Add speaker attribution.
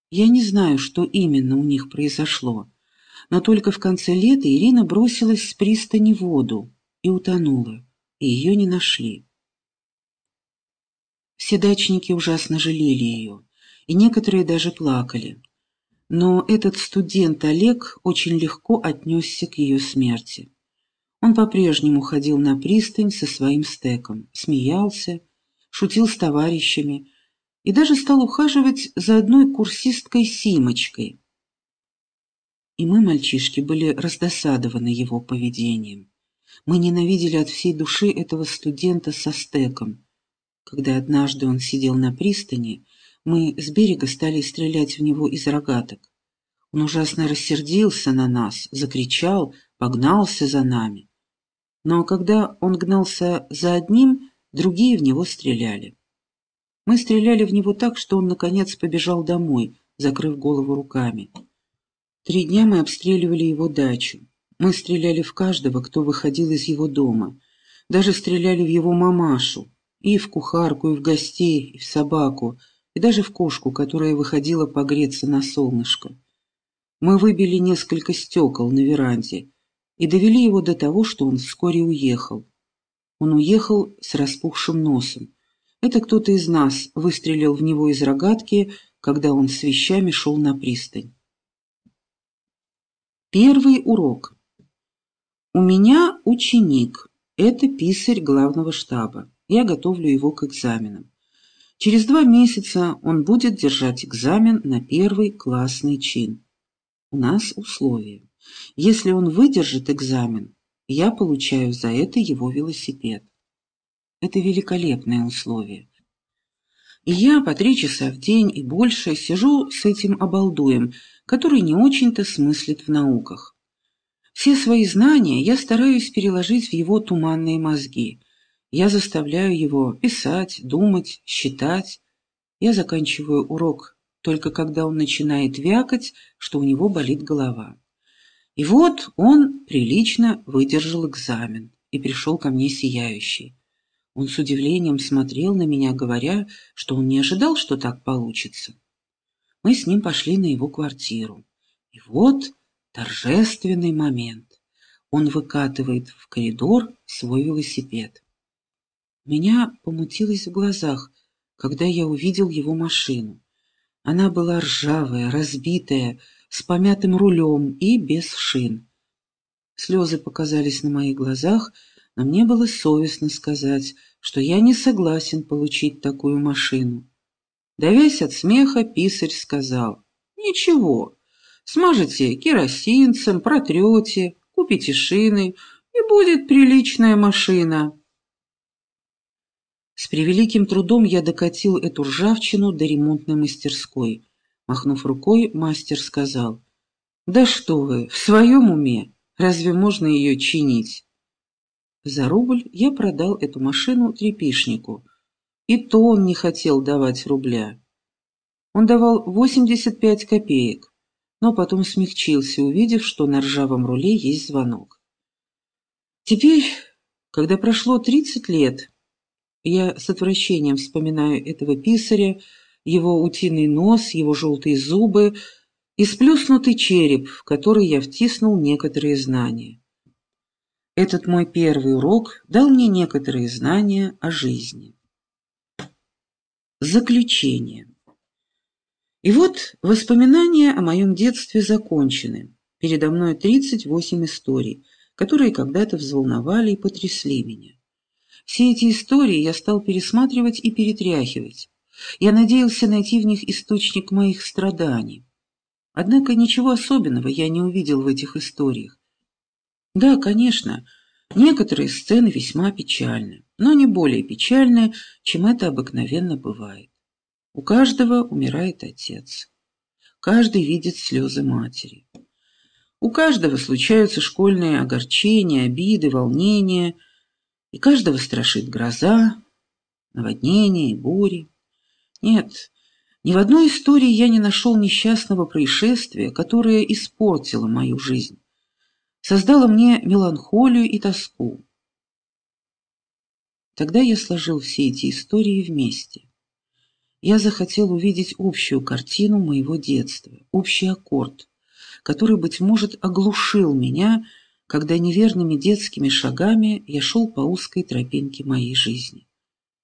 Speaker 1: Я не знаю, что именно у них произошло, но только в конце лета Ирина бросилась с пристани в воду и утонула, и ее не нашли. Все дачники ужасно жалели ее, и некоторые даже плакали. Но этот студент Олег очень легко отнесся к ее смерти. Он по-прежнему ходил на пристань со своим стеком, смеялся, шутил с товарищами и даже стал ухаживать за одной курсисткой Симочкой. И мы, мальчишки, были раздосадованы его поведением. Мы ненавидели от всей души этого студента со стеком. Когда однажды он сидел на пристани, мы с берега стали стрелять в него из рогаток. Он ужасно рассердился на нас, закричал, погнался за нами. Но когда он гнался за одним, другие в него стреляли. Мы стреляли в него так, что он, наконец, побежал домой, закрыв голову руками. 3 дня мы обстреливали его дачу. Мы стреляли в каждого, кто выходил из его дома. Даже стреляли в его мамашу, и в кухарку, и в гостей, и в собаку, и даже в кошку, которая выходила погреться на солнышко. Мы выбили несколько стекол на веранде и довели его до того, что он вскоре уехал. Он уехал с распухшим носом. Это кто-то из нас выстрелил в него из рогатки, когда он с вещами шел на пристань. Первый урок. У меня ученик. Это писарь главного штаба. Я готовлю его к экзаменам. Через 2 месяца он будет держать экзамен на 1 классный чин. У нас условие. Если он выдержит экзамен, я получаю за это его велосипед. Это великолепное условие. И я по 3 часа в день и больше сижу с этим обалдуем, который не очень-то смыслит в науках. Все свои знания я стараюсь переложить в его туманные мозги. Я заставляю его писать, думать, считать. Я заканчиваю урок только когда он начинает вякать, что у него болит голова. И вот он прилично выдержал экзамен и пришел ко мне сияющий. Он с удивлением смотрел на меня, говоря, что он не ожидал, что так получится. Мы с ним пошли на его квартиру. И вот торжественный момент. Он выкатывает в коридор свой велосипед. У меня помутилось в глазах, когда я увидел его машину. Она была ржавая, разбитая, с помятым рулем и без шин. Слезы показались на моих глазах, но мне было совестно сказать, что я не согласен получить такую машину. Давясь от смеха, писарь сказал: «Ничего, смажете керосинцем, протрете, купите шины, и будет приличная машина». С превеликим трудом я докатил эту ржавчину до ремонтной мастерской. Махнув рукой, мастер сказал: «Да что вы, в своем уме? Разве можно ее чинить?» За рубль я продал эту машину трепишнику. И то он не хотел давать рубля. Он давал 85 копеек, но потом смягчился, увидев, что на ржавом руле есть звонок. Теперь, когда прошло 30 лет, я с отвращением вспоминаю этого писаря, его утиный нос, его желтые зубы и сплюснутый череп, в который я втиснул некоторые знания. Этот мой первый урок дал мне некоторые знания о жизни. Заключение. И вот воспоминания о моем детстве закончены. Передо мной 38 историй, которые когда-то взволновали и потрясли меня. Все эти истории я стал пересматривать и перетряхивать. Я надеялся найти в них источник моих страданий. Однако ничего особенного я не увидел в этих историях. Да, конечно, некоторые сцены весьма печальны, но не более печальны, чем это обыкновенно бывает. У каждого умирает отец. Каждый видит слезы матери. У каждого случаются школьные огорчения, обиды, волнения, и каждого страшит гроза, наводнения и бури. Нет, ни в одной истории я не нашел несчастного происшествия, которое испортило мою жизнь, создало мне меланхолию и тоску. Тогда я сложил все эти истории вместе. Я захотел увидеть общую картину моего детства, общий аккорд, который, быть может, оглушил меня, когда неверными детскими шагами я шел по узкой тропинке моей жизни.